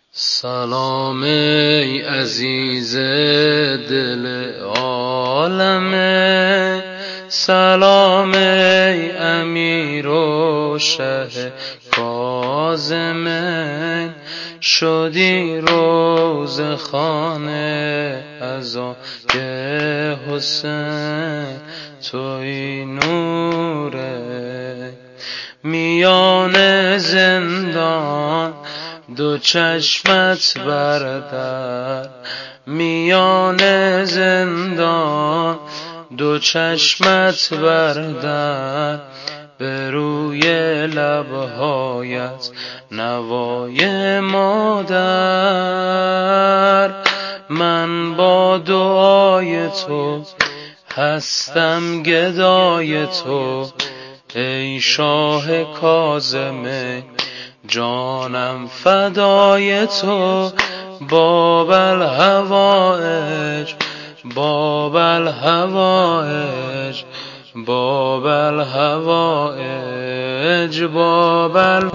سلام ای عزیز دل عالمه، سلام ای امیر و شه کاظمه. شدی روضه خانه از آی حسین، توی نوره میان زندان دو چشمت بردر، میان زندان دو چشمت بردر. به روی لبهایت نوای مادر. من با دعای تو هستم گدای تو، ای شاه کاظمه جانم فدای تو. باب الحوائج باب الحوائج باب الحوائج باب